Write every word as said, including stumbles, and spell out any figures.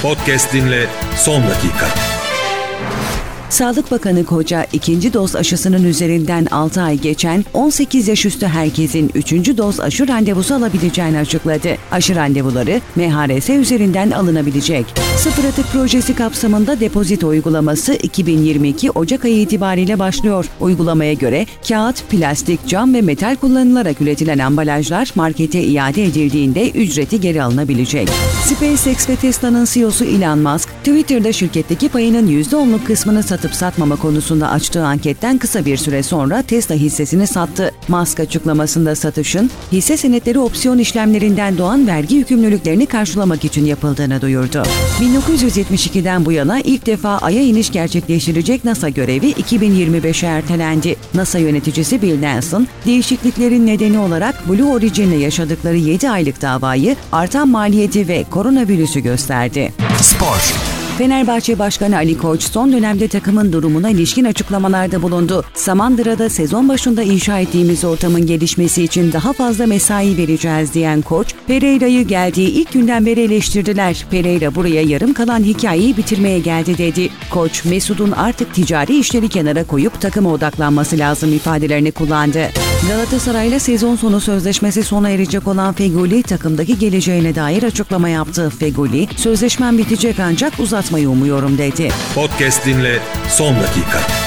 Podcast dinle son dakika. Sağlık Bakanı Koca, ikinci doz aşısının üzerinden altı ay geçen on sekiz yaş üstü herkesin üçüncü doz aşı randevusu alabileceğini açıkladı. Aşı randevuları M H R S üzerinden alınabilecek. Sıfır Atık Projesi kapsamında depozito uygulaması iki bin yirmi iki Ocak ayı itibariyle başlıyor. Uygulamaya göre kağıt, plastik, cam ve metal kullanılarak üretilen ambalajlar markete iade edildiğinde ücreti geri alınabilecek. SpaceX ve Tesla'nın C E O'su Elon Musk, Twitter'da şirketteki payının yüzde onluk kısmını satıp satmama konusunda açtığı anketten kısa bir süre sonra Tesla hissesini sattı. Musk açıklamasında satışın hisse senetleri opsiyon işlemlerinden doğan vergi yükümlülüklerini karşılamak için yapıldığını duyurdu. bin dokuz yüz yetmiş ikiden bu yana ilk defa Ay'a iniş gerçekleştirecek NASA görevi iki bin yirmi beşe ertelendi. NASA yöneticisi Bill Nelson, değişikliklerin nedeni olarak Blue Origin'le yaşadıkları yedi aylık davayı, artan maliyeti ve koronavirüsü gösterdi. Spor. Fenerbahçe Başkanı Ali Koç son dönemde takımın durumuna ilişkin açıklamalarda bulundu. Samandıra'da sezon başında inşa ettiğimiz ortamın gelişmesi için daha fazla mesai vereceğiz diyen Koç, Pereira'yı geldiği ilk günden beri eleştirdiler. Pereira buraya yarım kalan hikayeyi bitirmeye geldi dedi. Koç, Mesut'un artık ticari işleri kenara koyup takıma odaklanması lazım ifadelerini kullandı. Galatasaray'la sezon sonu sözleşmesi sona erecek olan Feghouli takımdaki geleceğine dair açıklama yaptı. Feghouli, sözleşmem bitecek ancak uzatmayı umuyorum dedi. Podcast dinle son dakika.